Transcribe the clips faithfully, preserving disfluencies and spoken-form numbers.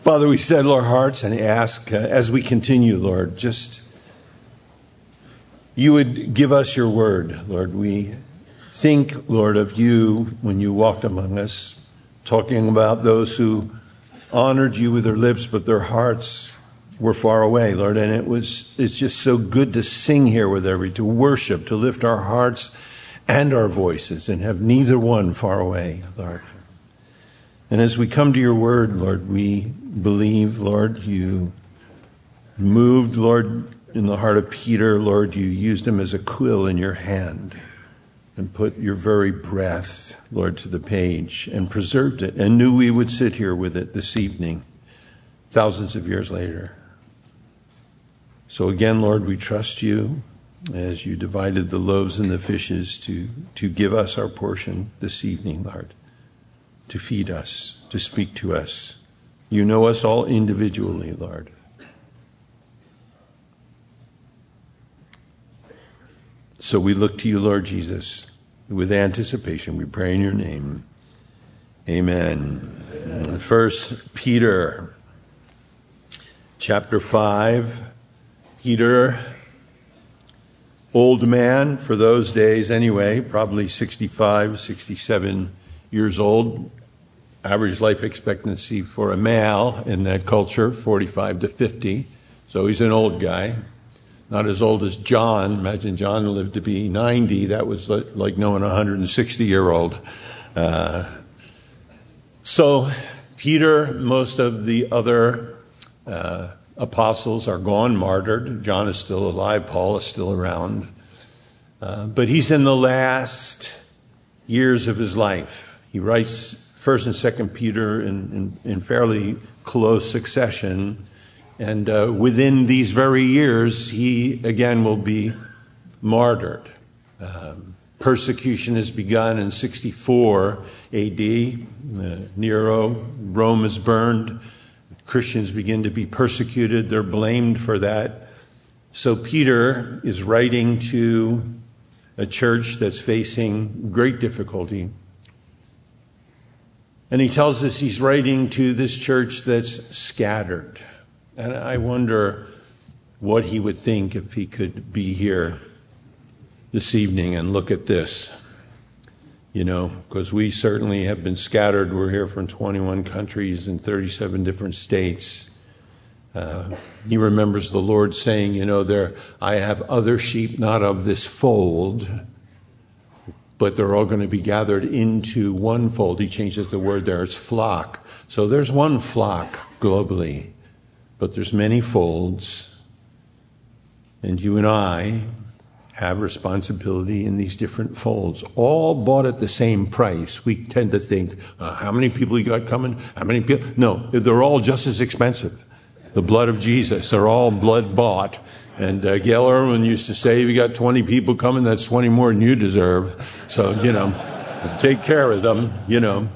Father, we settle our hearts and ask, uh, as we continue, Lord, just you would give us your word, Lord. We think, Lord, of you when you walked among us, talking about those who honored you with their lips, but their hearts were far away, Lord. And it was, it's just so good to sing here with every, to worship, to lift our hearts and our voices and have neither one far away, Lord. And as we come to your word, Lord, we believe, Lord, you moved, Lord, in the heart of Peter, Lord, you used him as a quill in your hand and put your very breath, Lord, to the page and preserved it and knew we would sit here with it this evening, thousands of years later. So again, Lord, we trust you as you divided the loaves and the fishes to, to give us our portion this evening, Lord, to feed us, to speak to us. You know us all individually, Lord. So we look to you, Lord Jesus, with anticipation. We pray in your name. Amen. Amen. First Peter, chapter five. Peter, old man for those days anyway, probably sixty-five, sixty-seven years old. Average life expectancy for a male in that culture, forty-five to fifty. So he's an old guy. Not as old as John. Imagine John lived to be ninety. That was like knowing a one hundred sixty-year-old. Uh, so Peter, most of the other uh, apostles are gone, martyred. John is still alive. Paul is still around. Uh, but he's in the last years of his life. He writes First and Second Peter in, in, in fairly close succession. And uh, within these very years, he again will be martyred. Um, persecution has begun in sixty-four A D. Uh, Nero, Rome is burned. Christians begin to be persecuted. They're blamed for that. So Peter is writing to a church that's facing great difficulty. And he tells us he's writing to this church that's scattered. And I wonder what he would think if he could be here this evening and look at this. You know, because we certainly have been scattered. We're here from twenty-one countries and thirty-seven different states. Uh, he remembers the Lord saying, you know, there I have other sheep not of this fold, but they're all going to be gathered into one fold. He changes the word there. It's flock. So there's one flock globally. But there's many folds, and you and I have responsibility in these different folds, all bought at the same price. We tend to think, uh, how many people you got coming? How many people? No, they're all just as expensive. The blood of Jesus, they're all blood bought. And uh, Gail Irwin used to say, if you got twenty people coming, that's twenty more than you deserve. So, you know, take care of them, you know.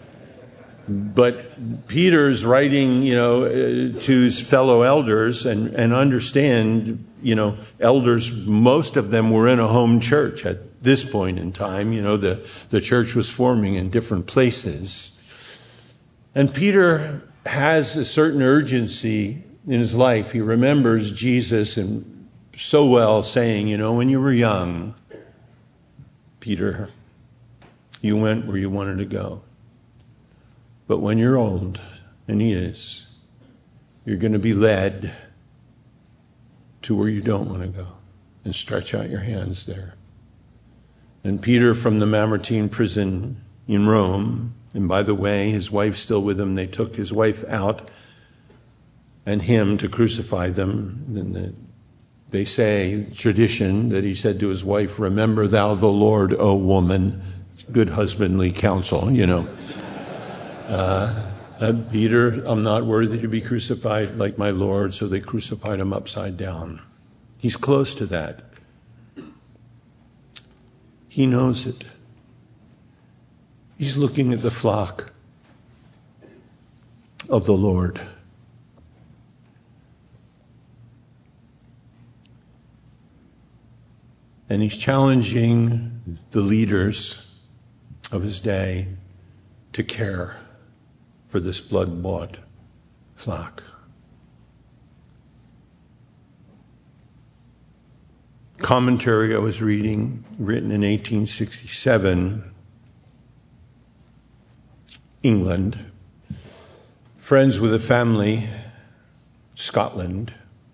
But Peter's writing, you know, to his fellow elders and, and understand, you know, elders, most of them were in a home church at this point in time. You know, the, the church was forming in different places. And Peter has a certain urgency in his life. He remembers Jesus and so well saying, you know, when you were young, Peter, you went where you wanted to go. But when you're old, and he is, you're going to be led to where you don't want to go and stretch out your hands there. And Peter from the Mamertine prison in Rome, and by the way, his wife's still with him. They took his wife out and him to crucify them. And the, they say, tradition, that he said to his wife, remember thou the Lord, O woman. Good husbandly counsel, you know. Uh, uh, Peter, I'm not worthy to be crucified like my Lord, so they crucified him upside down. He's close to that. He knows it. He's looking at the flock of the Lord. And he's challenging the leaders of his day to care for this blood-bought flock. Commentary I was reading, written in eighteen sixty-seven, England. Friends with a family, Scotland.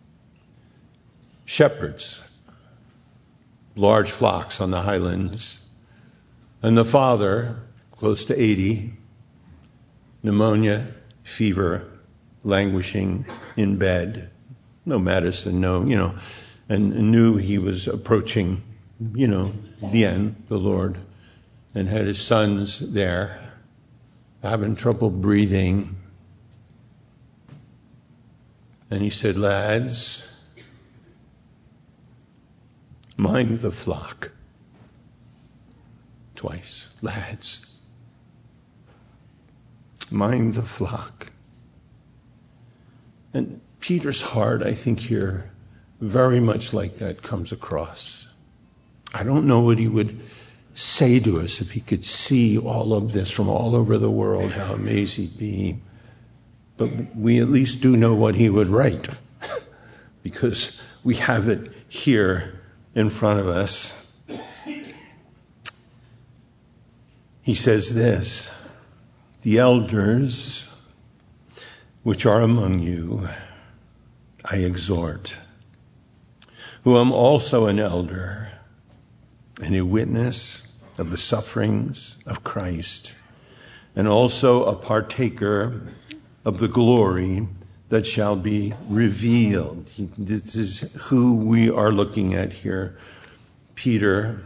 Shepherds, large flocks on the highlands. And the father, close to eighty, pneumonia, fever, languishing in bed. No medicine, no, you know, and knew he was approaching, you know, the end, the Lord, and had his sons there having trouble breathing. And he said, lads, mind the flock. Twice, lads, mind the flock. And Peter's heart, I think here, very much like that comes across. I don't know what he would say to us if he could see all of this from all over the world, how amazed he'd be. But we at least do know what he would write, because we have it here in front of us. He says this, the elders which are among you, I exhort, who am also an elder and a witness of the sufferings of Christ, and also a partaker of the glory that shall be revealed. This is who we are looking at here, Peter.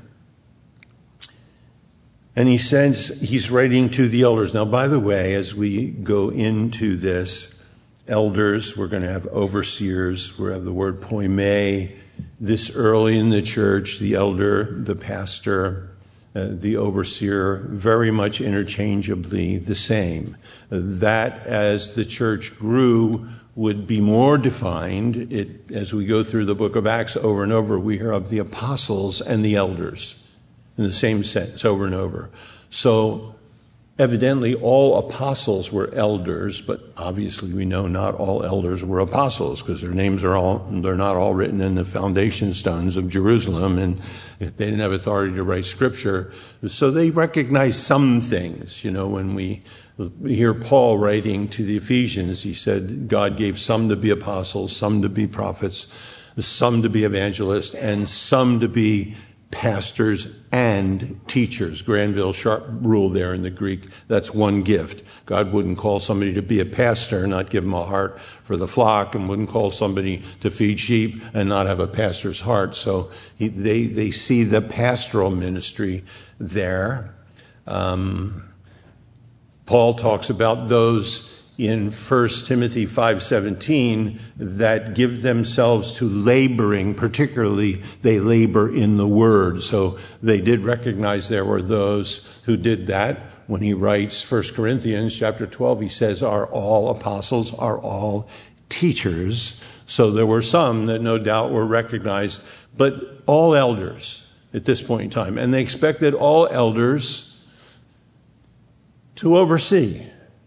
And he says he's writing to the elders. Now, by the way, as we go into this, elders, we're going to have overseers, we have the word poime. This early in the church, the elder, the pastor, uh, the overseer, very much interchangeably the same. Uh, that, as the church grew, would be more defined. It, as we go through the book of Acts over and over, we hear of the apostles and the elders in the same sense over and over. So evidently all apostles were elders, but obviously we know not all elders were apostles, because their names are all, they're not all written in the foundation stones of Jerusalem, and they didn't have authority to write scripture. So they recognized some things. You know, when we hear Paul writing to the Ephesians, he said God gave some to be apostles, some to be prophets, some to be evangelists, and some to be pastors and teachers. Granville Sharp rule there in the Greek. That's one gift. God wouldn't call somebody to be a pastor and not give him a heart for the flock, and wouldn't call somebody to feed sheep and not have a pastor's heart. So he, they, they see the pastoral ministry there. Um, Paul talks about those in First Timothy five seventeen that give themselves to laboring, particularly they labor in the word. So they did recognize there were those who did that. When he writes First Corinthians chapter twelve, he says, are all apostles, are all teachers? So there were some that no doubt were recognized, but all elders at this point in time. And they expected all elders to oversee,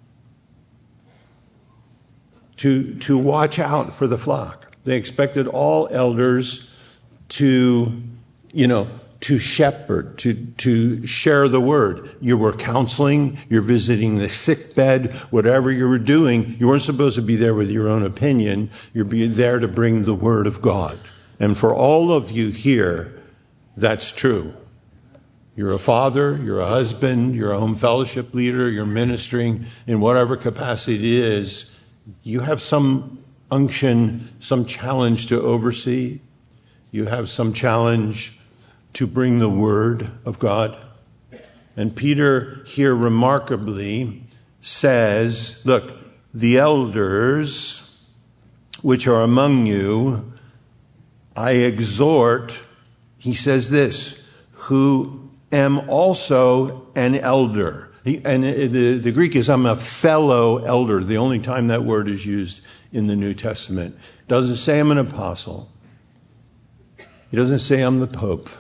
to, to watch out for the flock. They expected all elders to, you know, to shepherd, to, to share the word. You were counseling, you're visiting the sick bed, whatever you were doing, you weren't supposed to be there with your own opinion. You're there to bring the word of God. And for all of you here, that's true. You're a father, you're a husband, you're a home fellowship leader, you're ministering in whatever capacity it is. You have some unction, some challenge to oversee. You have some challenge to bring the word of God. And Peter here remarkably says, look, the elders which are among you, I exhort, he says this, who am also an elder. He, and the, the Greek is, I'm a fellow elder. The only time that word is used in the New Testament. It doesn't say I'm an apostle. He doesn't say I'm the Pope.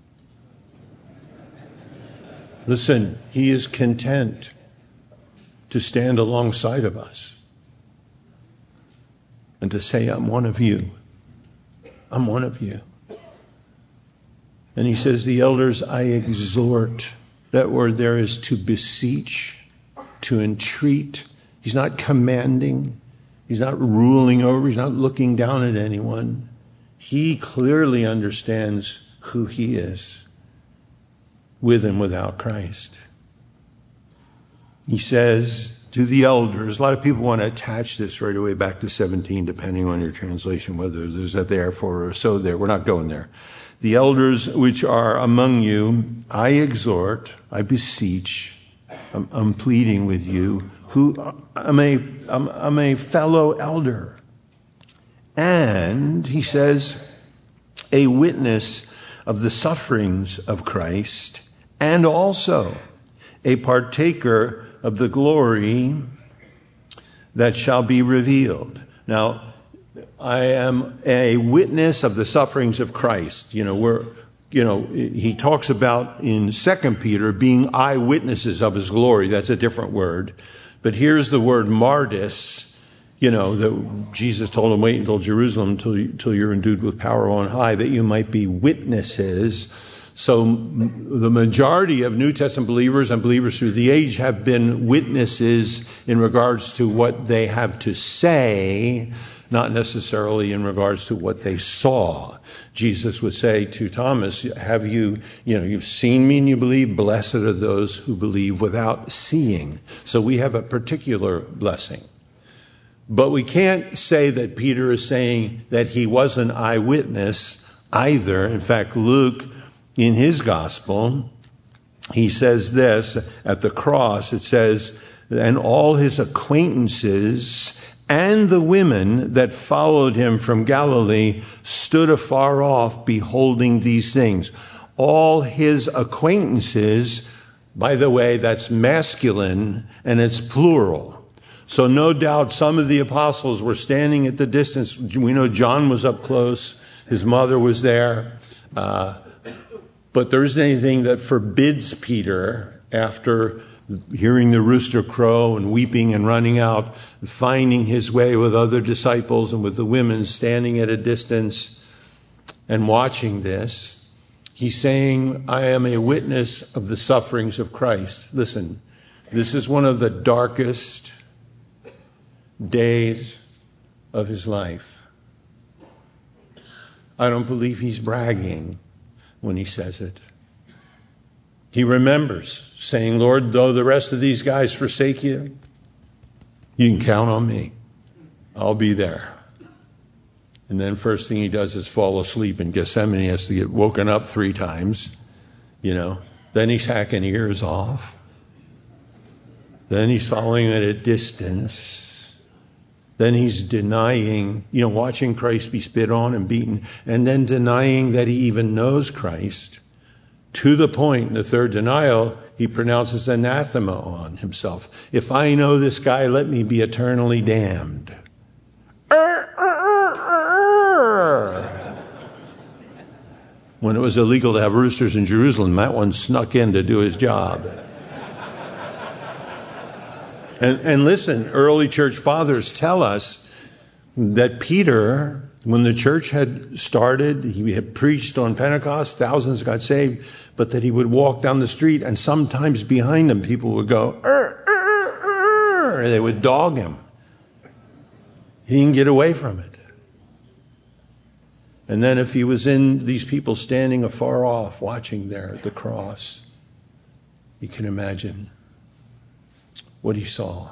Listen, he is content to stand alongside of us. and to say, I'm one of you. I'm one of you. And he says, the elders I exhort. That word there is to beseech, to entreat. He's not commanding. He's not ruling over. He's not looking down at anyone. He clearly understands who he is, with and without Christ. He says to the elders, a lot of people want to attach this right away back to seventeen, depending on your translation, whether there's a therefore or so there. We're not going there. The elders which are among you, I exhort, I beseech, I'm, I'm pleading with you, who I'm a, I'm, I'm a fellow elder. And, he says, a witness of the sufferings of Christ, and also a partaker of the glory that shall be revealed. Now, I am a witness of the sufferings of Christ. You know, we're, you know, he talks about in Second Peter being eyewitnesses of his glory. That's a different word. But here's the word martys, you know, that Jesus told him, wait until Jerusalem, until, until you're endued with power on high, that you might be witnesses. So the majority of New Testament believers and believers through the age have been witnesses in regards to what they have to say, not necessarily in regards to what they saw. Jesus would say to Thomas, have you, you know, you've seen me and you believe, blessed are those who believe without seeing. So we have a particular blessing. But we can't say that Peter is saying that he was an eyewitness either. In fact, Luke, in his gospel, he says this, at the cross, it says, and all his acquaintances and the women that followed him from Galilee stood afar off, beholding these things. All his acquaintances, by the way, that's masculine and it's plural. So no doubt some of the apostles were standing at the distance. We know John was up close. His mother was there. Uh, but there isn't anything that forbids Peter, after hearing the rooster crow and weeping and running out, and finding his way with other disciples and with the women standing at a distance and watching this. He's saying, I am a witness of the sufferings of Christ. Listen, this is one of the darkest days of his life. I don't believe he's bragging when he says it. He remembers saying, Lord, though the rest of these guys forsake you, you can count on me. I'll be there. And then first thing he does is fall asleep in Gethsemane. He has to get woken up three times, you know. Then he's hacking ears off. Then he's following at a distance. Then he's denying, you know, watching Christ be spit on and beaten, and then denying that he even knows Christ. To the point, in the third denial, he pronounces anathema on himself. If I know this guy, let me be eternally damned. When it was illegal to have roosters in Jerusalem, that one snuck in to do his job. And, and listen, early church fathers tell us that Peter, when the church had started, he had preached on Pentecost, thousands got saved, but that he would walk down the street and sometimes behind him people would go, er, er, er, er. They would dog him. He didn't get away from it. And then if he was in these people standing afar off, watching there at the cross, you can imagine what he saw.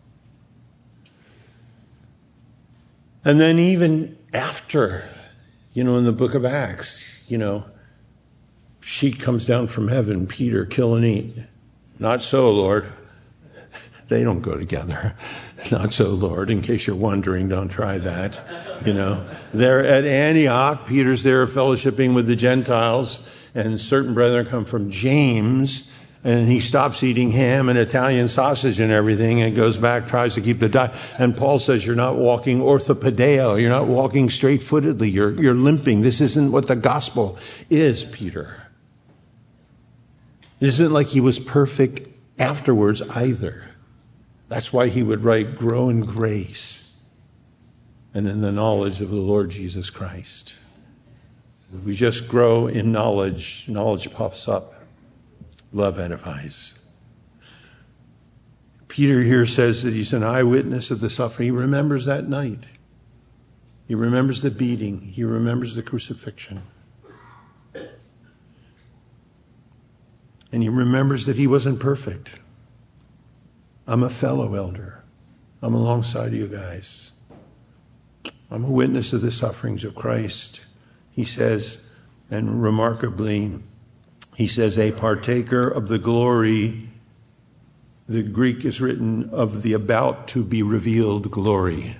And then even after, you know, in the book of Acts, you know, sheet comes down from heaven, Peter, kill and eat. Not so, Lord. They don't go together. Not so, Lord. In case you're wondering, don't try that. You know, they're at Antioch. Peter's there fellowshipping with the Gentiles, and certain brethren come from James, and he stops eating ham and Italian sausage and everything and goes back, tries to keep the diet. And Paul says, you're not walking orthopedeo. You're not walking straight-footedly. You're, you're limping. This isn't what the gospel is, Peter. It isn't like he was perfect afterwards either. That's why he would write, grow in grace. and in the knowledge of the Lord Jesus Christ. We just grow in knowledge. Knowledge puffs up. Love edifies. Peter here says that he's an eyewitness of the suffering. He remembers that night. He remembers the beating. He remembers the crucifixion. And he remembers that he wasn't perfect. I'm a fellow elder. I'm alongside you guys. I'm a witness of the sufferings of Christ. He says, and remarkably, he says, a partaker of the glory. The Greek is written of the about to be revealed glory.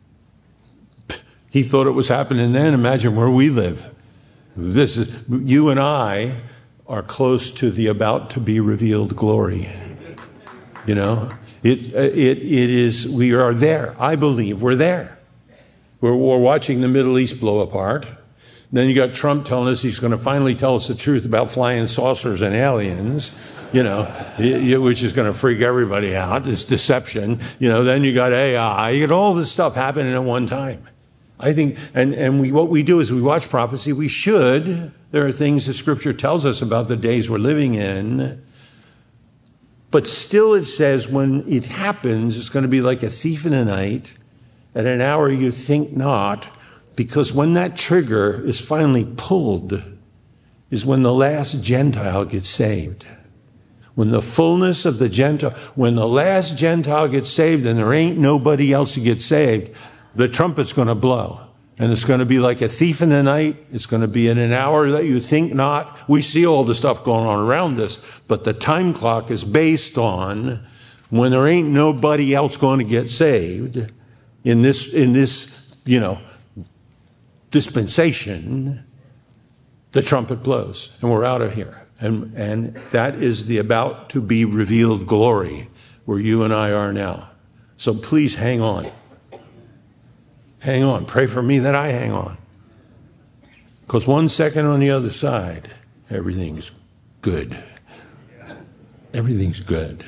He thought it was happening then. Imagine where we live. This is, you and I are close to the about to be revealed glory. You know, it, it, it is, we are there. I believe we're there. We're, we're watching the Middle East blow apart. Then you got Trump telling us he's going to finally tell us the truth about flying saucers and aliens, you know, which is going to freak everybody out. It's deception. You know, then you got A I. You got all this stuff happening at one time. I think, and, and we, what we do is we watch prophecy. We should. There are things that Scripture tells us about the days we're living in. But still it says when it happens, it's going to be like a thief in the night at an hour you think not. Because when that trigger is finally pulled is when the last Gentile gets saved. When the fullness of the Gentile, when the last Gentile gets saved and there ain't nobody else who gets saved, the trumpet's going to blow. And it's going to be like a thief in the night. It's going to be in an hour that you think not. We see all the stuff going on around us, but the time clock is based on when there ain't nobody else going to get saved in this, in this, you know, dispensation, the trumpet blows and we're out of here. And, and that is the about to be revealed glory where you and I are now. So please hang on. Hang on. Pray for me that I hang on. Because one second on the other side, everything's good. Everything's good.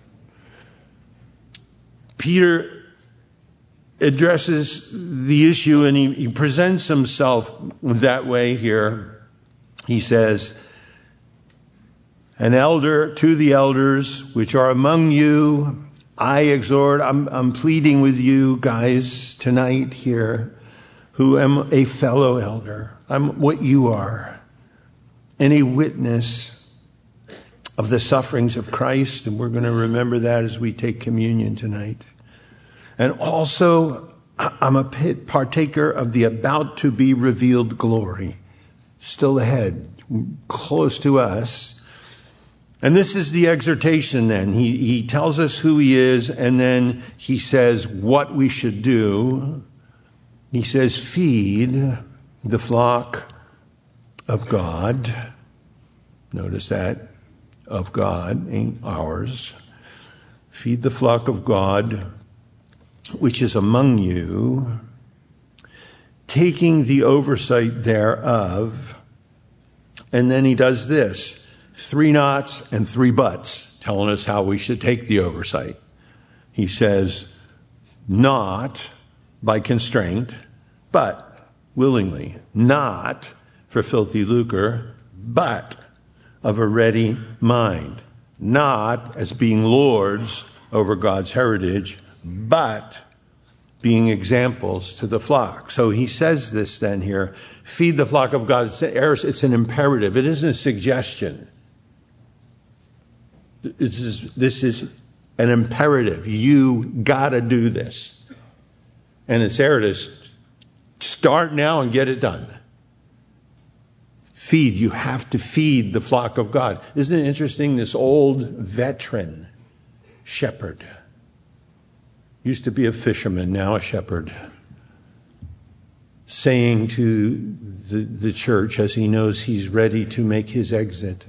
Peter addresses the issue and he, he presents himself that way here. He says, an elder to the elders which are among you, I exhort, I'm, I'm pleading with you guys tonight here, who am a fellow elder. I'm what you are, and a witness of the sufferings of Christ. And we're going to remember that as we take communion tonight. And also, I'm a partaker of the about to be revealed glory. Still ahead, close to us. And this is the exhortation then. He, he tells us who he is, and then he says what we should do. He says, feed the flock of God. Notice that. Of God, ain't ours. Feed the flock of God, which is among you, taking the oversight thereof. And then he does this, three nots and three buts, telling us how we should take the oversight. He says, not by constraint, but willingly, not for filthy lucre, but of a ready mind, not as being lords over God's heritage, but being examples to the flock. So he says this then here, feed the flock of God. It's an imperative. It isn't a suggestion. This is, this is an imperative. You got to do this. And it's there to start now and get it done. Feed. You have to feed the flock of God. Isn't it interesting? This old veteran shepherd used to be a fisherman, now a shepherd, saying to the, the church as he knows he's ready to make his exit,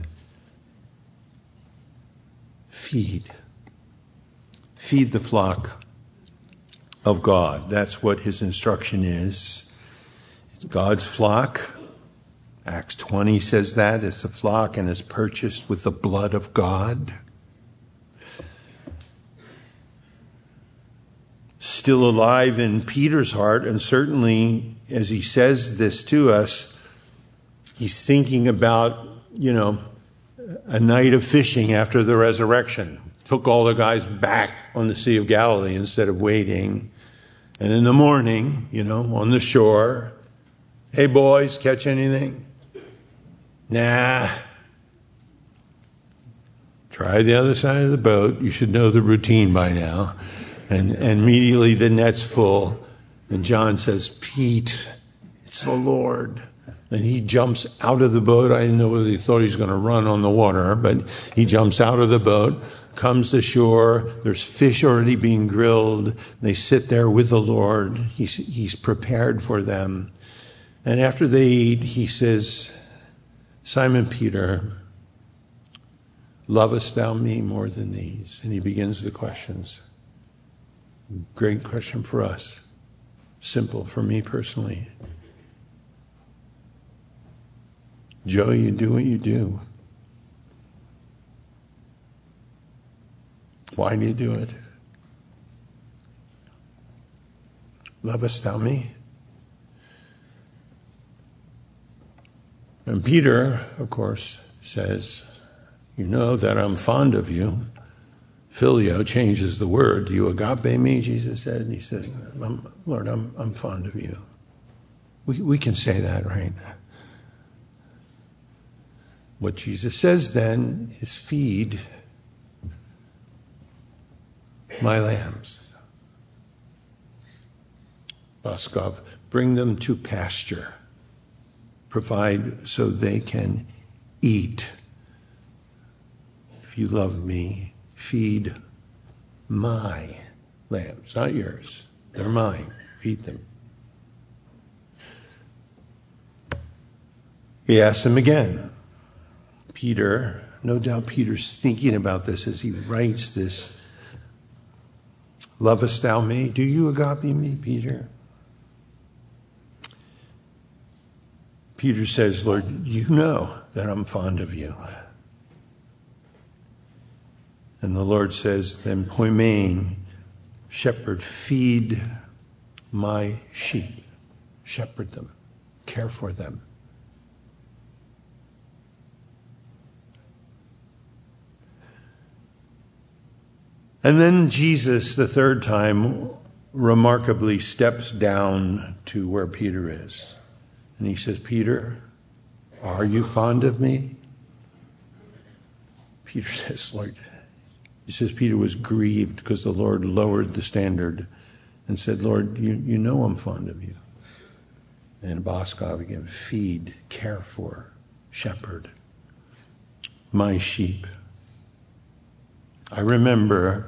feed. Feed the flock of God. That's what his instruction is. It's God's flock. Acts twenty says that. It's a flock and is purchased with the blood of God. still alive in Peter's heart. And certainly as he says this to us, he's thinking about, you know, a night of fishing after the resurrection. Took all the guys back on the Sea of Galilee instead of waiting. And in the morning, you know, on the shore, hey boys, catch anything? Nah. Try the other side of the boat. You should know the routine by now. And, and immediately the net's full. And John says, Pete, it's the Lord. And he jumps out of the boat. I didn't know whether he thought he was going to run on the water, but he jumps out of the boat, comes to shore. There's fish already being grilled. They sit there with the Lord. He's, he's prepared for them. And after they eat, he says, Simon Peter, lovest thou me more than these? And he begins the questions. Great question for us. Simple for me personally. Joe, you do what you do. Why do you do it? Lovest thou me? And Peter, of course, says, you know that I'm fond of you. Phileo changes the word. Do you agape me, Jesus said. And he said, I'm, Lord, I'm, I'm fond of you. We, we can say that, right? What Jesus says then is feed my lambs. Boskov, bring them to pasture. Provide so they can eat. If you love me, feed my lambs, not yours. They're mine. Feed them. He asks him again. Peter, no doubt Peter's thinking about this as he writes this. Lovest thou me? Do you agape me, Peter? Peter says, Lord, you know that I'm fond of you. And the Lord says, then poimen, shepherd, feed my sheep. Shepherd them. Care for them. And then Jesus, the third time, remarkably steps down to where Peter is. And he says, Peter, are you fond of me? Peter says, Lord, he says Peter was grieved because the Lord lowered the standard and said, Lord, you, you know I'm fond of you. And Boskov again, feed, care for, shepherd my sheep. I remember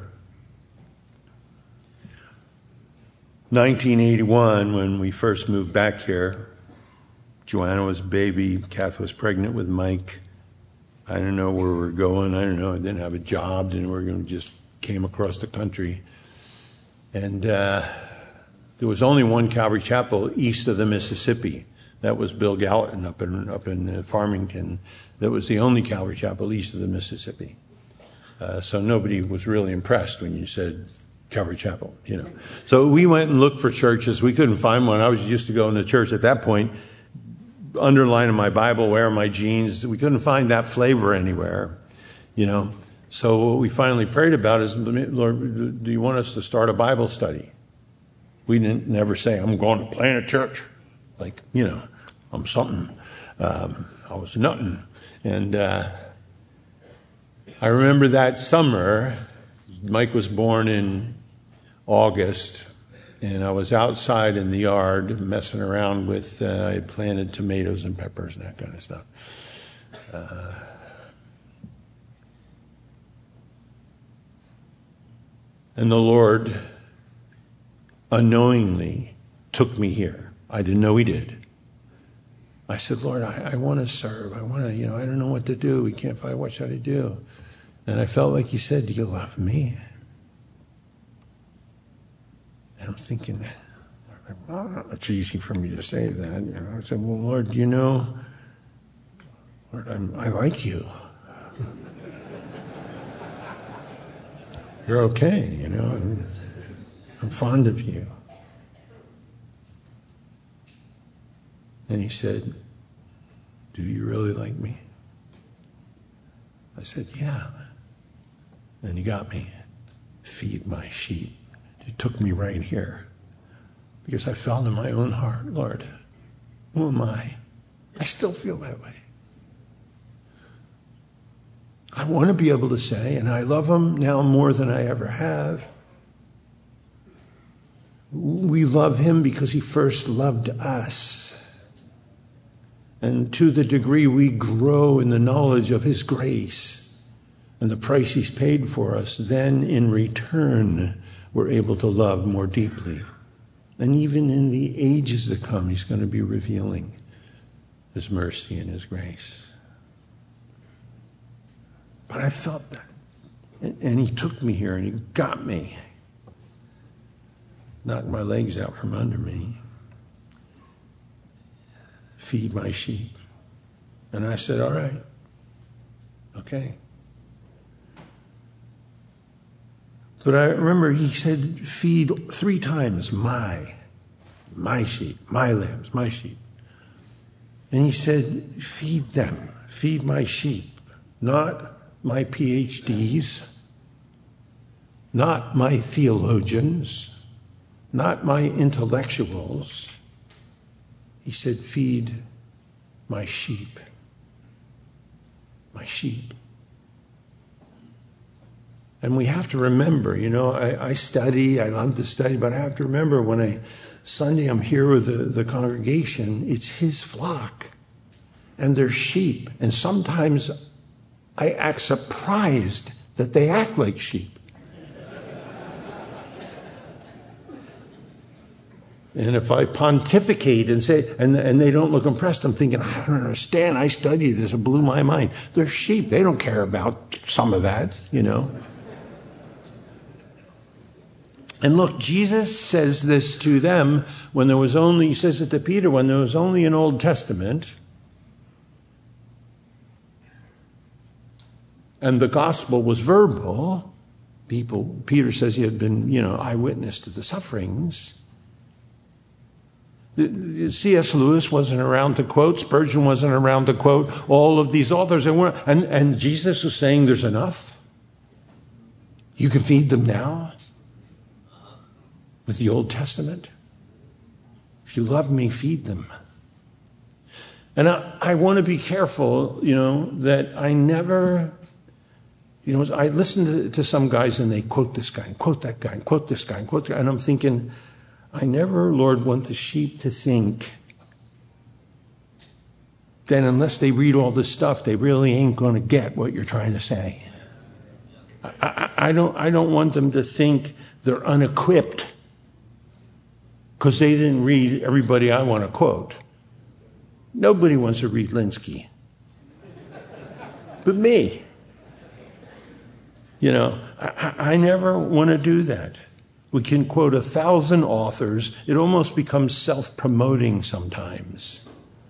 nineteen eighty-one when we first moved back here. Joanna was a baby. Kath was pregnant with Mike. I didn't know where we were going. I don't know. I didn't have a job. Didn't we were just came across the country. And uh, there was only one Calvary Chapel east of the Mississippi. That was Bill Gallatin up in up in uh, Farmington. That was the only Calvary Chapel east of the Mississippi. Uh, so nobody was really impressed when you said Calvary Chapel, you know. So we went and looked for churches. We couldn't find one. I was used to going to church at that point, underlining my Bible, wearing my jeans. We couldn't find that flavor anywhere, you know. So what we finally prayed about is, Lord, do you want us to start a Bible study? We didn't never say, I'm going to plant a church. Like, you know, I'm something. Um, I was nothing. And uh, I remember that summer, Mike was born in August, and I was outside in the yard messing around with, uh, I had planted tomatoes and peppers and that kind of stuff. Uh, and the Lord unknowingly took me here. I didn't know he did. I said, Lord, I, I want to serve. I want to, you know, I don't know what to do. We can't find, what should I do? And I felt like he said, do you love me? And I'm thinking, well, it's easy for me to say that. You know, I said, well, Lord, you know, Lord, I'm, I like you. You're okay, you know. And I'm fond of you. And he said, do you really like me? I said, yeah. And he got me. Feed my sheep. He took me right here. Because I felt in my own heart, Lord, who am I? I still feel that way. I want to be able to say, and I love him now more than I ever have. We love him because he first loved us. And to the degree we grow in the knowledge of his grace and the price he's paid for us, then in return, we're able to love more deeply. And even in the ages to come, he's going to be revealing his mercy and his grace. But I felt that. And he took me here and he got me. Knocked my legs out from under me. Feed my sheep. And I said, all right. Okay. But I remember he said, feed three times, my, my sheep, my lambs, my sheep. And he said, feed them, feed my sheep, not my P H Ds, not my theologians, not my intellectuals. He said, feed my sheep, my sheep. And we have to remember, you know, I, I study, I love to study, but I have to remember when I, Sunday I'm here with the, the congregation, it's his flock and they're sheep. And sometimes I act surprised that they act like sheep. And if I pontificate and say, and, and they don't look impressed, I'm thinking, I don't understand. I studied this. It blew my mind. They're sheep. They don't care about some of that, you know. And look, Jesus says this to them when there was only, he says it to Peter, when there was only an Old Testament. And the gospel was verbal. People, Peter says he had been, you know, eyewitness to the sufferings. C S Lewis wasn't around to quote. Spurgeon wasn't around to quote. All of these authors. And, and, and Jesus was saying there's enough. You can feed them now with the Old Testament. If you love me, feed them. And I, I want to be careful, you know, that I never, you know, I listen to, to some guys and they quote this guy and quote that guy and quote this guy and quote that guy. And I'm thinking, I never, Lord, want the sheep to think that unless they read all this stuff, they really ain't going to get what you're trying to say. I, I, I don't, I don't want them to think they're unequipped because they didn't read everybody I want to quote. Nobody wants to read Linsky. But me. You know, I, I never want to do that. We can quote a thousand authors. It almost becomes self-promoting sometimes.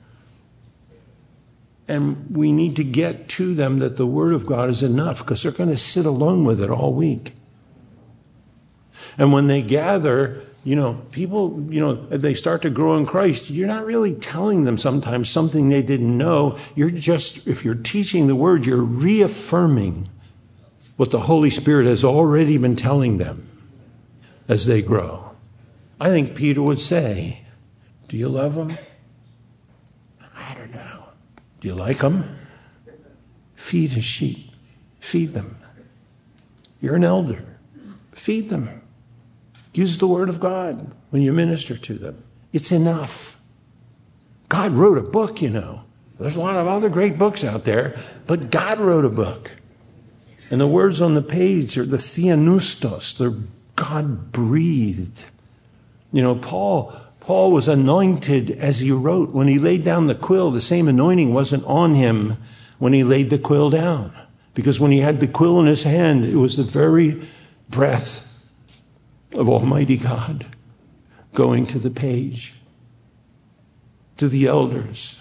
And we need to get to them that the Word of God is enough because they're going to sit alone with it all week. And when they gather, you know, people, you know, they start to grow in Christ, you're not really telling them sometimes something they didn't know. You're just, if you're teaching the Word, you're reaffirming what the Holy Spirit has already been telling them as they grow. I think Peter would say, do you love them? I don't know. Do you like them? Feed his sheep. Feed them. You're an elder. Feed them. Use the word of God when you minister to them. It's enough. God wrote a book, you know. There's a lot of other great books out there, but God wrote a book. And the words on the page are the theanustos. They're God-breathed. You know, Paul, Paul was anointed as he wrote. When he laid down the quill, the same anointing wasn't on him when he laid the quill down. Because when he had the quill in his hand, it was the very breath of Almighty God going to the page. To the elders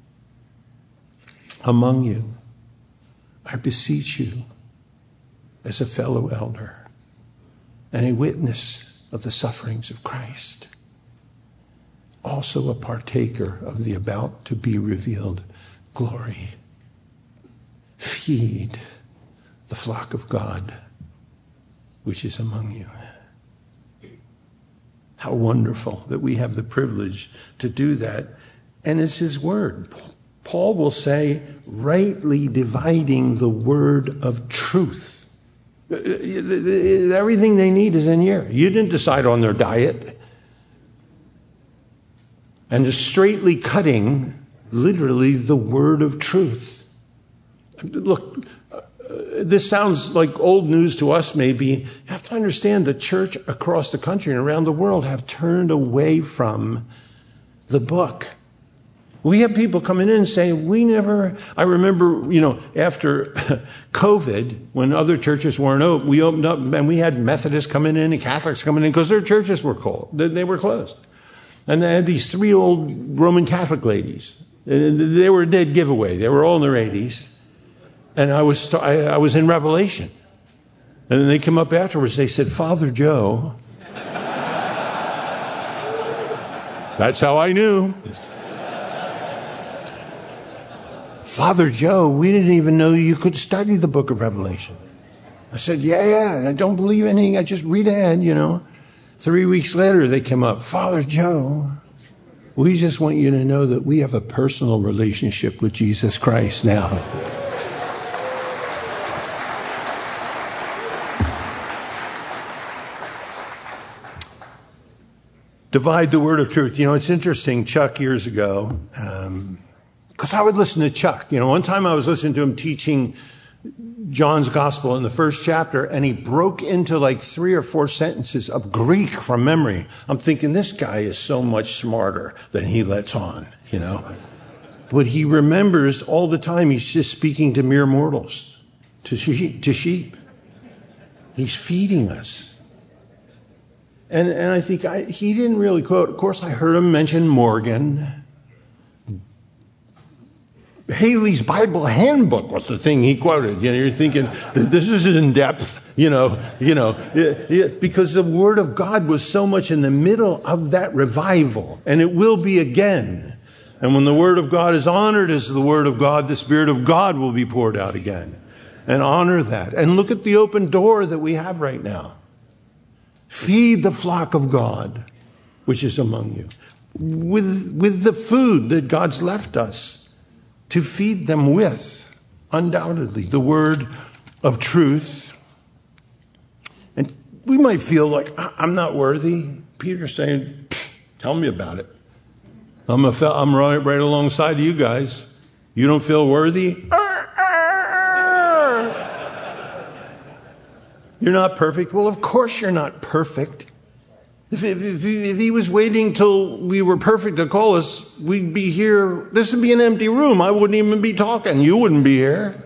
among you, I beseech you as a fellow elder and a witness of the sufferings of Christ, also a partaker of the about to be revealed glory. Feed the flock of God, which is among you. How wonderful that we have the privilege to do that. And it's his word. Paul will say, rightly dividing the word of truth. Everything they need is in here. You didn't decide on their diet. And just straightly cutting, literally, the word of truth. Look, this sounds like old news to us, maybe. You have to understand the church across the country and around the world have turned away from the book. We have people coming in saying, we never, I remember, you know, after COVID, when other churches weren't open, we opened up and we had Methodists coming in and Catholics coming in because their churches were cold. They were closed. And they had these three old Roman Catholic ladies. They were a dead giveaway. They were all in their eighties. And I was I was in Revelation. And then they came up afterwards. They said, Father Joe. That's how I knew. Father Joe, we didn't even know you could study the book of Revelation. I said, yeah, yeah, I don't believe anything. I just read ahead, you know. Three weeks later, they came up, Father Joe, we just want you to know that we have a personal relationship with Jesus Christ now. Divide the word of truth. You know, it's interesting, Chuck years ago, um, because I would listen to Chuck. You know, one time I was listening to him teaching John's gospel in the first chapter, and he broke into like three or four sentences of Greek from memory. I'm thinking, this guy is so much smarter than he lets on, you know. But he remembers all the time he's just speaking to mere mortals, to sheep. To sheep. He's feeding us. And and I think I, he didn't really quote. Of course, I heard him mention Morgan. Haley's Bible Handbook was the thing he quoted. You know, you're thinking, this is in depth, you know, you know, it, it, because the Word of God was so much in the middle of that revival, and it will be again. And when the Word of God is honored as the Word of God, the Spirit of God will be poured out again. And honor that. And look at the open door that we have right now. Feed the flock of God, which is among you, with, with the food that God's left us to feed them with, undoubtedly, the word of truth. And we might feel like, I'm not worthy. Peter's saying, tell me about it. I'm, a, I'm right, right alongside of you guys. You don't feel worthy? You're not perfect. Well, of course you're not perfect. If, if, if, if he was waiting till we were perfect to call us, we'd be here. This would be an empty room. I wouldn't even be talking. You wouldn't be here.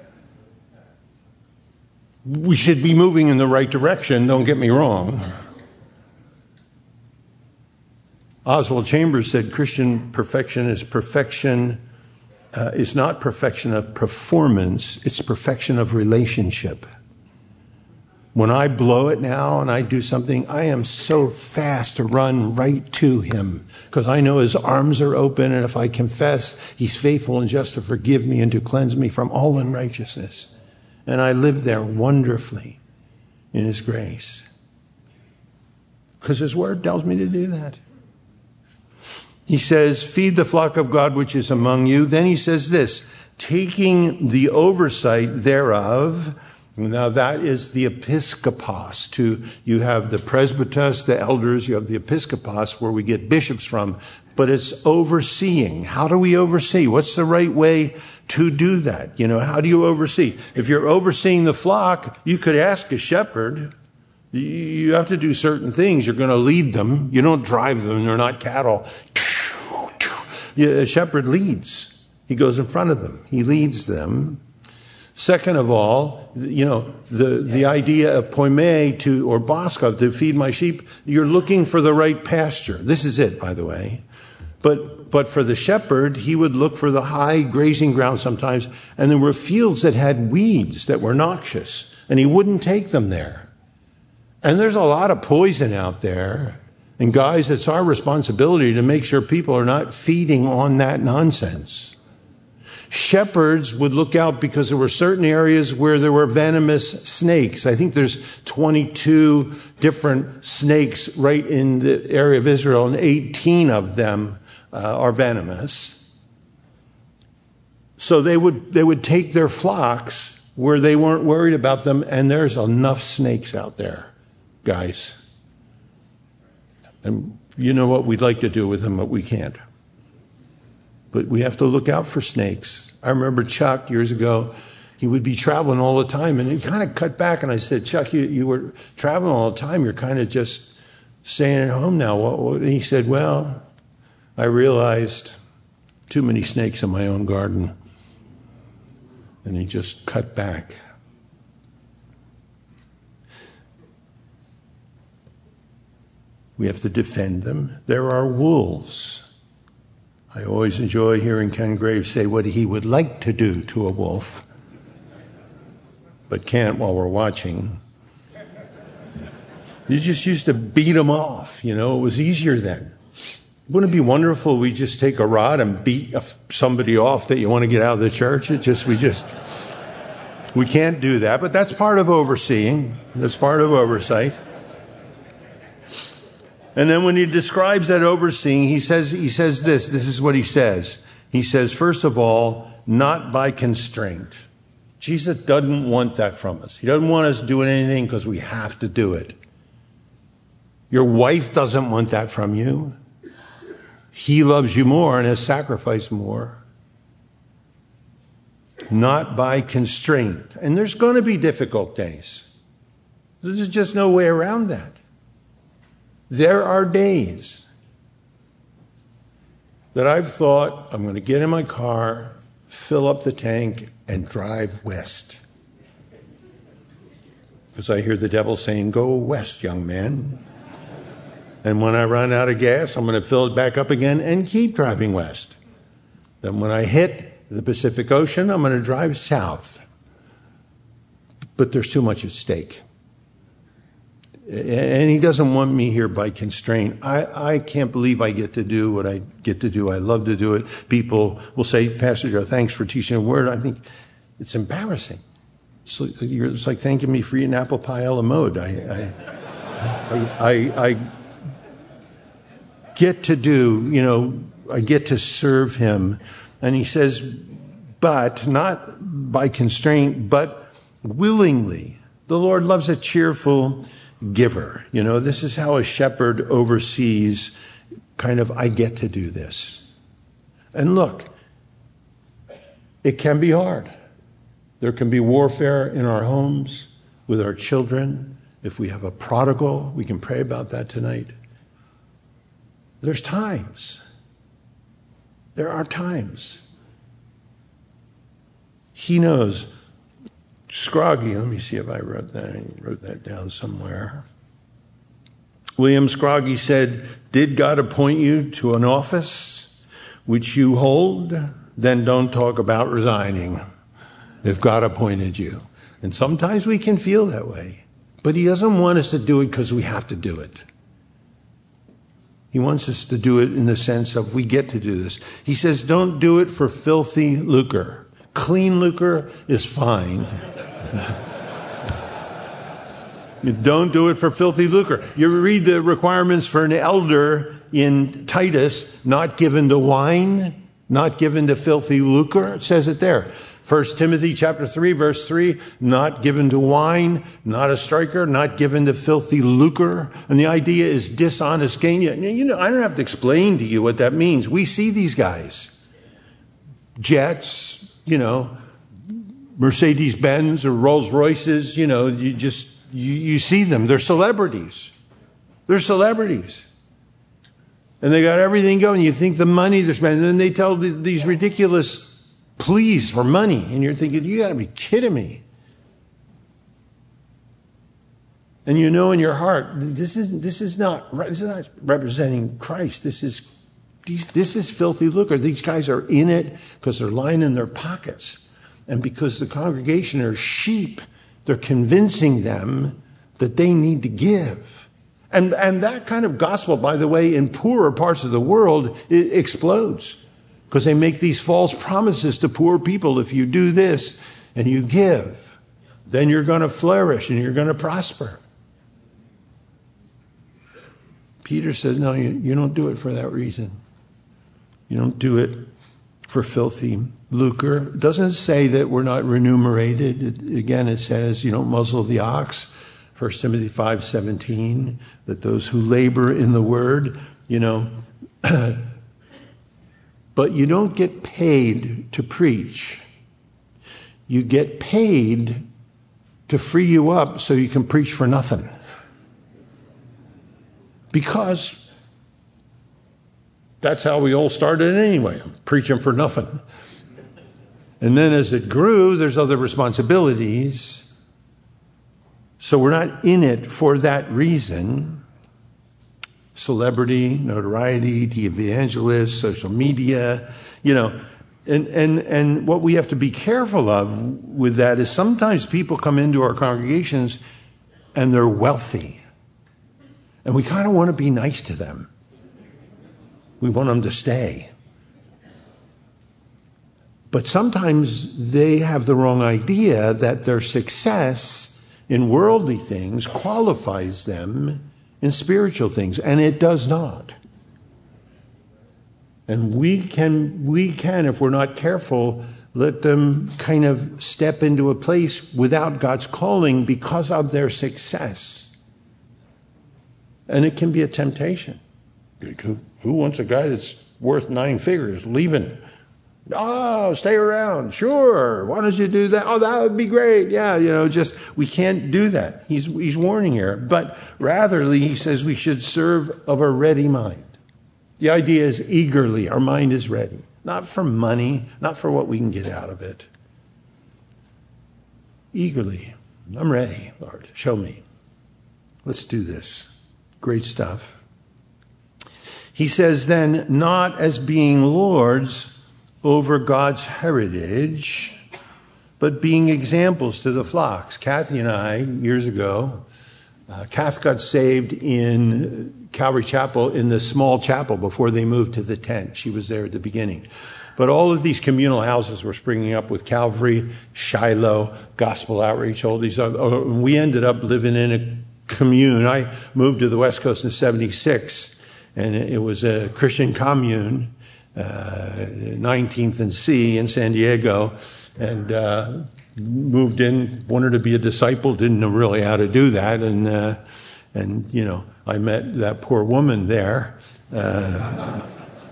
We should be moving in the right direction. Don't get me wrong. Oswald Chambers said Christian perfection is perfection, uh, is not perfection of performance. It's perfection of relationship. When I blow it now and I do something, I am so fast to run right to him because I know his arms are open, and if I confess, he's faithful and just to forgive me and to cleanse me from all unrighteousness. And I live there wonderfully in his grace because his word tells me to do that. He says, feed the flock of God which is among you. Then he says this, taking the oversight thereof. Now that is the episkopos. To, you have the presbyteros, the elders, you have the episkopos, where we get bishops from. But it's overseeing. How do we oversee? What's the right way to do that? You know, how do you oversee? If you're overseeing the flock, you could ask a shepherd. You have to do certain things. You're going to lead them. You don't drive them. They're not cattle. A shepherd leads. He goes in front of them. He leads them. Second of all, you know, the, the idea of poime to, or baska, to feed my sheep, you're looking for the right pasture. This is it, by the way. But, but for the shepherd, he would look for the high grazing ground sometimes, and there were fields that had weeds that were noxious, and he wouldn't take them there. And there's a lot of poison out there. And guys, it's our responsibility to make sure people are not feeding on that nonsense. Shepherds would look out because there were certain areas where there were venomous snakes. I think there's twenty-two different snakes right in the area of Israel, and eighteen of them uh, are venomous. So they would they would take their flocks where they weren't worried about them, and there's enough snakes out there, guys. And you know what we'd like to do with them, but we can't. But we have to look out for snakes. I remember Chuck years ago, he would be traveling all the time, and he kind of cut back, and I said, Chuck, you, you were traveling all the time. You're kind of just staying at home now. And he said, well, I realized too many snakes in my own garden. And he just cut back. We have to defend them. There are wolves. I always enjoy hearing Ken Graves say what he would like to do to a wolf, but can't while we're watching. You just used to beat them off, you know, it was easier then. Wouldn't it be wonderful if we just take a rod and beat somebody off that you want to get out of the church? It just, we just, we can't do that, but that's part of overseeing. That's part of oversight. And then when he describes that overseeing, he says, he says this, this is what he says. He says, first of all, not by constraint. Jesus doesn't want that from us. He doesn't want us doing anything because we have to do it. Your wife doesn't want that from you. He loves you more and has sacrificed more. Not by constraint. And there's going to be difficult days. There's just no way around that. There are days that I've thought, I'm going to get in my car, fill up the tank, and drive west. Because I hear the devil saying, go west, young man. And when I run out of gas, I'm going to fill it back up again and keep driving west. Then when I hit the Pacific Ocean, I'm going to drive south. But there's too much at stake. And he doesn't want me here by constraint. I, I can't believe I get to do what I get to do. I love to do it. People will say, Pastor Joe, thanks for teaching a word. I think it's embarrassing. It's like, you're, it's like thanking me for eating apple pie a la mode. I, I, I, I, I get to do, you know, I get to serve him. And he says, but not by constraint, but willingly. The Lord loves a cheerful giver. You know, this is how a shepherd oversees kind of, I get to do this. And look, it can be hard. There can be warfare in our homes, with our children. If we have a prodigal, we can pray about that tonight. There's times. There are times. He knows. Scroggie, let me see if I wrote that. I wrote that down somewhere. William Scroggie said, did God appoint you to an office which you hold? Then don't talk about resigning if God appointed you. And sometimes we can feel that way. But he doesn't want us to do it because we have to do it. He wants us to do it in the sense of we get to do this. He says, don't do it for filthy lucre. Clean lucre is fine. Don't do it for filthy lucre. You read the requirements for an elder in Titus, not given to wine, not given to filthy lucre. It says it there. First Timothy chapter three, verse three, not given to wine, not a striker, not given to filthy lucre. And the idea is dishonest gain. You know, I don't have to explain to you what that means. We see these guys. Jets, you know, Mercedes-Benz or Rolls-Royces, you know, you just, you, you see them. They're celebrities. They're celebrities. And they got everything going. You think the money they're spending, and then they tell the, these ridiculous pleas for money. And you're thinking, you got to be kidding me. And you know in your heart, this is, this is not, this is not representing Christ. This is This is filthy lucre. These guys are in it because they're lining their pockets. And because the congregation are sheep, they're convincing them that they need to give. And, and that kind of gospel, by the way, in poorer parts of the world, it explodes. Because they make these false promises to poor people. If you do this and you give, then you're going to flourish and you're going to prosper. Peter says, no, you, you don't do it for that reason. You don't do it for filthy lucre. It doesn't say that we're not remunerated. It, again, it says you don't muzzle the ox. First Timothy five seventeen, that those who labor in the word, you know, but you don't get paid to preach. You get paid to free you up so you can preach for nothing. Because that's how we all started anyway, preaching for nothing. And then as it grew, there's other responsibilities. So we're not in it for that reason. Celebrity, notoriety, the evangelist, social media, you know. And, and, and what we have to be careful of with that is sometimes people come into our congregations and they're wealthy. And we kind of want to be nice to them. We want them to stay. But sometimes they have the wrong idea that their success in worldly things qualifies them in spiritual things, and it does not. And we can, we can, if we're not careful, let them kind of step into a place without God's calling because of their success. And it can be a temptation. Who, who wants a guy that's worth nine figures leaving? Oh, stay around. Sure. Why don't you do that? Oh, that would be great. Yeah, you know, just, we can't do that. He's, he's warning here. But rather, he says we should serve of a ready mind. The idea is eagerly. Our mind is ready. Not for money, not for what we can get out of it. Eagerly. I'm ready, Lord. Show me. Let's do this. Great stuff. He says then, not as being lords over God's heritage, but being examples to the flocks. Kathy and I, years ago, uh, Kath got saved in Calvary Chapel, in the small chapel before they moved to the tent. She was there at the beginning. But all of these communal houses were springing up with Calvary, Shiloh, Gospel Outreach, all these other, we ended up living in a commune. I moved to the West Coast in seventy-six, and it was a Christian commune, uh, nineteenth and C in San Diego, and uh, moved in, wanted to be a disciple, didn't know really how to do that, and uh, and you know, I met that poor woman there. Uh,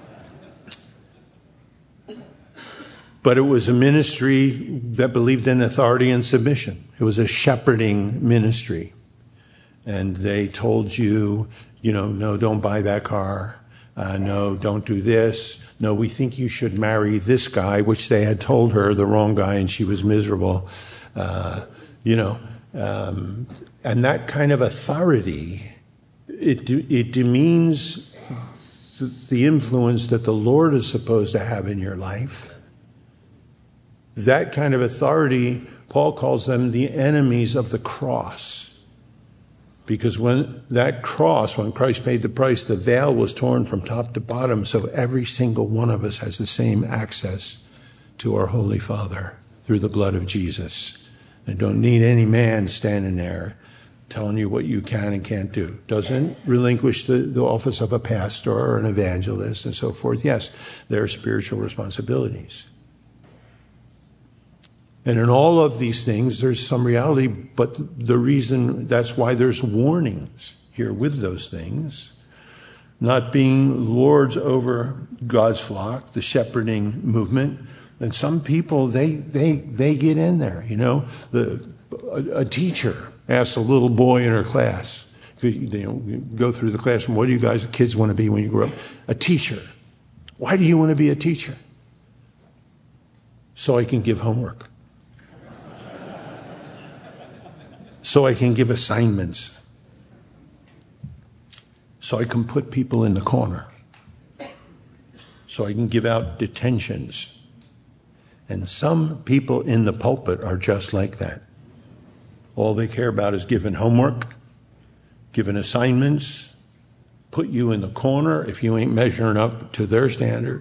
but it was a ministry that believed in authority and submission. It was a shepherding ministry. And they told you, you know, no, don't buy that car. Uh, no, don't do this. No, we think you should marry this guy, which they had told her, the wrong guy, and she was miserable. Uh, you know, um, and that kind of authority, it, it demeans the influence that the Lord is supposed to have in your life. That kind of authority, Paul calls them the enemies of the cross. Because when that cross, when Christ paid the price, the veil was torn from top to bottom, so every single one of us has the same access to our Holy Father through the blood of Jesus. And don't need any man standing there telling you what you can and can't do. Doesn't relinquish the, the office of a pastor or an evangelist and so forth. Yes, there are spiritual responsibilities. And in all of these things, there's some reality, but the reason, that's why there's warnings here with those things. Not being lords over God's flock, the shepherding movement. And some people, they they they get in there, you know. The, a, a teacher asks a little boy in her class, you know, go through the classroom, what do you guys, kids want to be when you grow up? A teacher. Why do you want to be a teacher? So I can give homework. So I can give assignments. So I can put people in the corner. So I can give out detentions. And some people in the pulpit are just like that. All they care about is giving homework given assignments, put you in the corner if you ain't measuring up to their standard.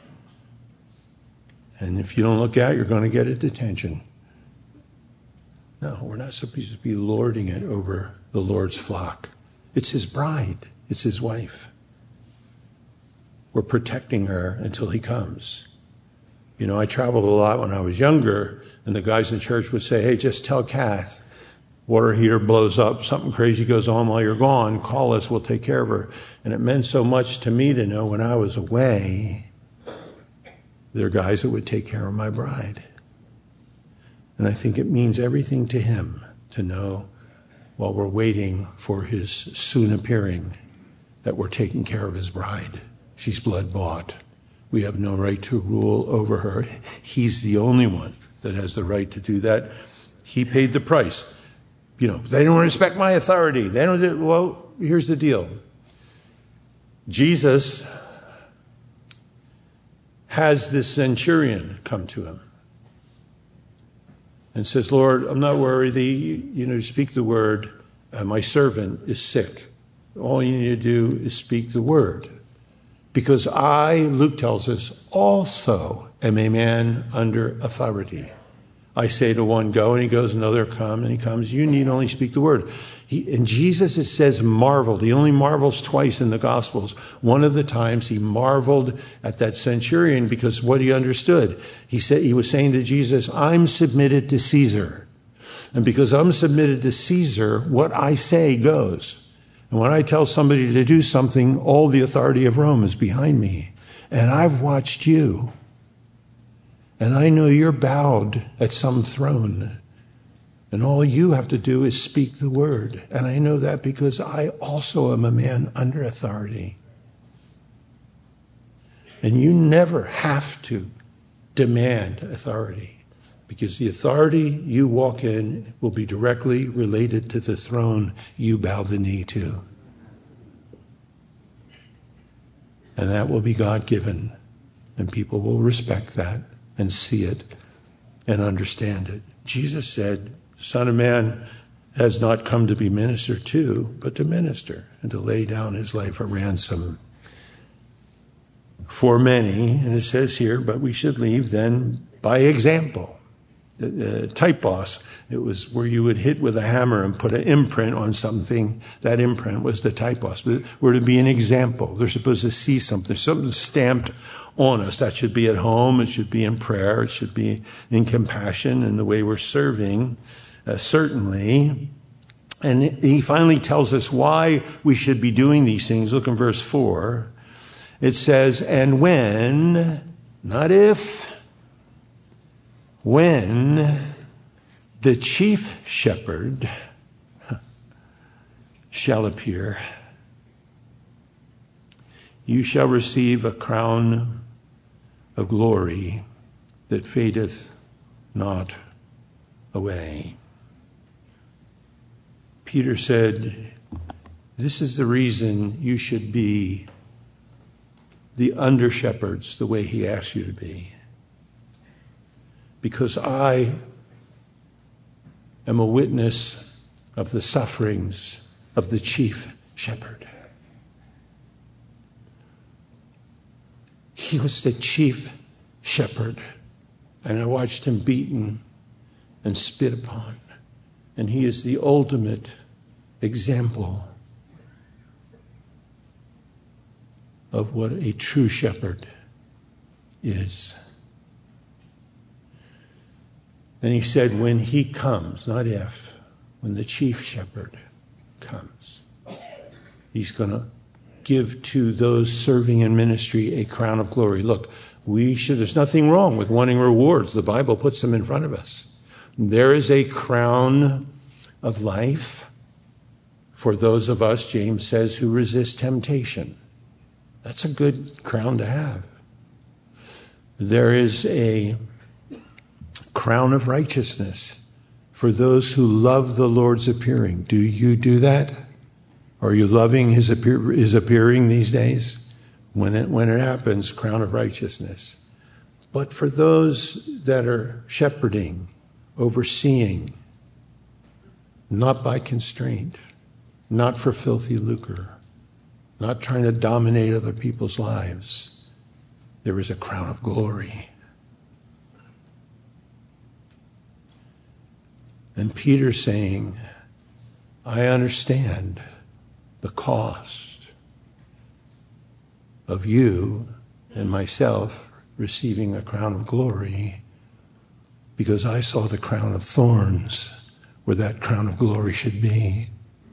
And if you don't look out, you're going to get a detention. No, we're not supposed to be lording it over the Lord's flock. It's his bride. It's his wife. We're protecting her until he comes. You know, I traveled a lot when I was younger, and the guys in church would say, hey, just tell Kath, water heater blows up, something crazy goes on while you're gone, call us, we'll take care of her. And it meant so much to me to know when I was away, there are guys that would take care of my bride. And I think it means everything to him to know while we're waiting for his soon appearing that we're taking care of his bride. She's blood bought. We have no right to rule over her. He's the only one that has the right to do that. He paid the price. You know, they don't respect my authority. They don't do, well, here's the deal. Jesus has this centurion come to him and says, Lord, I'm not worthy, you know, speak the word. Uh, my servant is sick. All you need to do is speak the word. Because I, Luke tells us, also am a man under authority. I say to one, go, and he goes, another, come, and he comes. You need only speak the word. He, and Jesus, it says, marveled. He only marvels twice in the Gospels. One of the times he marveled at that centurion because what he understood. He said, he was saying to Jesus, I'm submitted to Caesar. And because I'm submitted to Caesar, what I say goes. And when I tell somebody to do something, all the authority of Rome is behind me. And I've watched you. And I know you're bowed at some throne. And all you have to do is speak the word. And I know that because I also am a man under authority. And you never have to demand authority. Because the authority you walk in will be directly related to the throne you bow the knee to. And that will be God-given. And people will respect that and see it and understand it. Jesus said, Son of Man has not come to be ministered to, but to minister and to lay down his life a ransom for many. And it says here, but we should leave then by example. The typos, it was where you would hit with a hammer and put an imprint on something. That imprint was the typos. But we're to be an example. They're supposed to see something, something stamped on us. That should be at home. It should be in prayer. It should be in compassion and the way we're serving, uh, certainly. And he finally tells us why we should be doing these things. Look in verse four. It says, and when, not if, when the chief shepherd shall appear, you shall receive a crown of glory that fadeth not away. Peter said, this is the reason you should be the under shepherds the way he asks you to be. Because I am a witness of the sufferings of the chief shepherd. He was the chief shepherd, and I watched him beaten and spit upon. And he is the ultimate example of what a true shepherd is. And he said, when he comes, not if, when the chief shepherd comes, he's going to give to those serving in ministry a crown of glory. Look, we should, there's nothing wrong with wanting rewards. The Bible puts them in front of us. There is a crown of life for those of us, James says, who resist temptation. That's a good crown to have. There is a crown of righteousness for those who love the Lord's appearing. Do you do that? Are you loving his, appear, his appearing these days? When it, when it happens, crown of righteousness. But for those that are shepherding, overseeing, not by constraint, not for filthy lucre, not trying to dominate other people's lives. There is a crown of glory. And Peter's saying, I understand the cost of you and myself receiving a crown of glory, because I saw the crown of thorns where that crown of glory should be.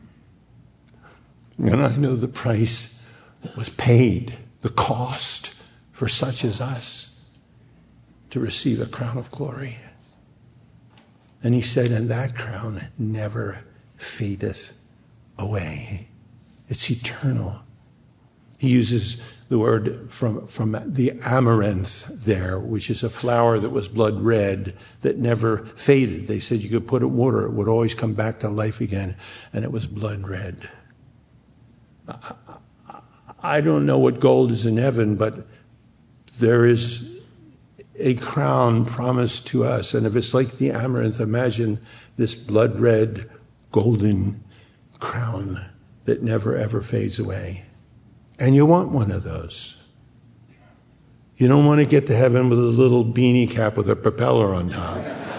And I know the price that was paid, the cost for such as us to receive a crown of glory. And he said, and that crown never fadeth away. It's eternal. He uses the word from, from the amaranth there, which is a flower that was blood red that never faded. They said you could put it in water, it would always come back to life again, and it was blood red. I, I don't know what gold is in heaven, but there is a crown promised to us. And if it's like the amaranth, imagine this blood red, golden crown that never ever fades away. And you want one of those. You don't want to get to heaven with a little beanie cap with a propeller on top.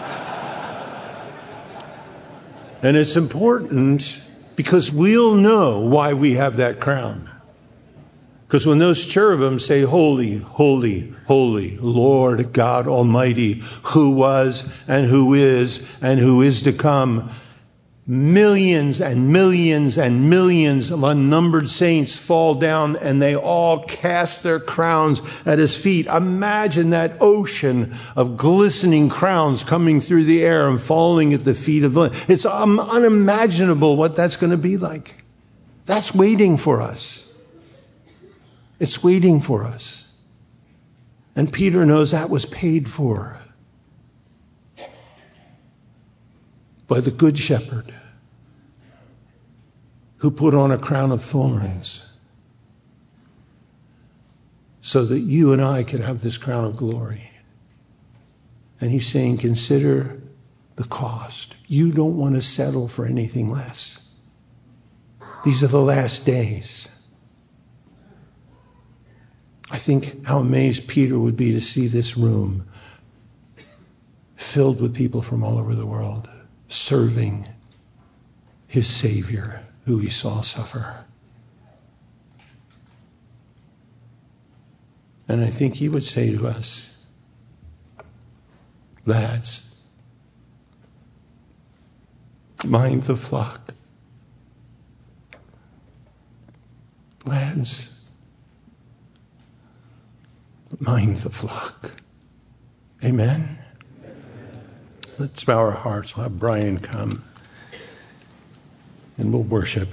And it's important because we'll know why we have that crown. Because when those cherubim say, holy, holy, holy, Lord God Almighty, who was and who is and who is to come, millions and millions and millions of unnumbered saints fall down and they all cast their crowns at his feet. Imagine that ocean of glistening crowns coming through the air and falling at the feet of the Lamb. It's um, unimaginable what that's going to be like. That's waiting for us. It's waiting for us. And Peter knows that was paid for by the Good Shepherd who put on a crown of thorns so that you and I could have this crown of glory. And he's saying, consider the cost. You don't want to settle for anything less. These are the last days. I think how amazed Peter would be to see this room filled with people from all over the world serving his Savior who he saw suffer. And I think he would say to us, lads, mind the flock. Lads, mind the flock. Amen? Let's bow our hearts. We'll have Brian come and we'll worship.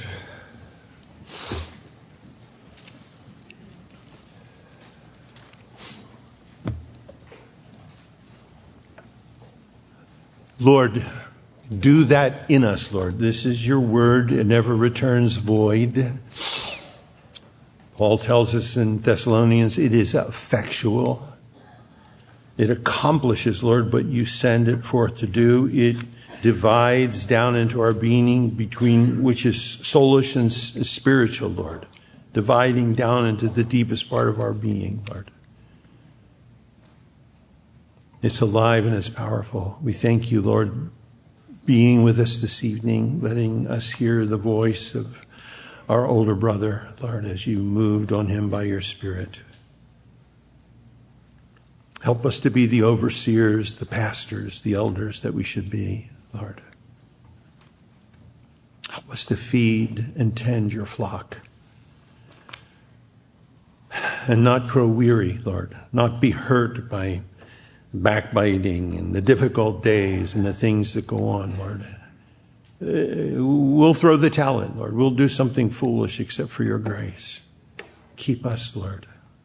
Lord, do that in us, Lord. This is your word. It never returns void. Paul tells us in Thessalonians, it is effectual. It accomplishes, Lord, what you send it forth to do. It divides down into our being between which is soulish and spiritual, Lord. Dividing down into the deepest part of our being, Lord. It's alive and it's powerful. We thank you, Lord, being with us this evening, letting us hear the voice of our older brother, Lord, as you moved on him by your Spirit. Help us to be the overseers, the pastors, the elders that we should be, Lord. Help us to feed and tend your flock and not grow weary, Lord, not be hurt by backbiting and the difficult days and the things that go on, Lord. Uh, we'll throw the towel in, Lord. We'll do something foolish except for your grace. Keep us, Lord.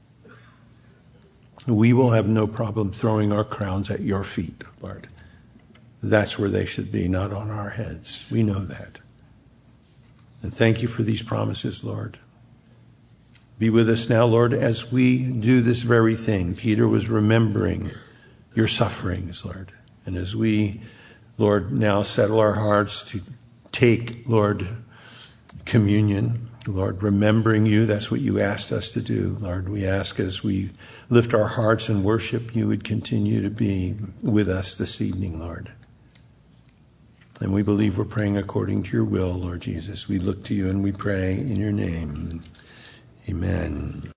We will have no problem throwing our crowns at your feet, Lord. That's where they should be, not on our heads. We know that. And thank you for these promises, Lord. Be with us now, Lord, as we do this very thing. Peter was remembering your sufferings, Lord. And as we, Lord, now settle our hearts to take, Lord, communion. Lord, remembering you, that's what you asked us to do. Lord, we ask as we lift our hearts in worship, you would continue to be with us this evening, Lord. And we believe we're praying according to your will, Lord Jesus. We look to you and we pray in your name. Amen.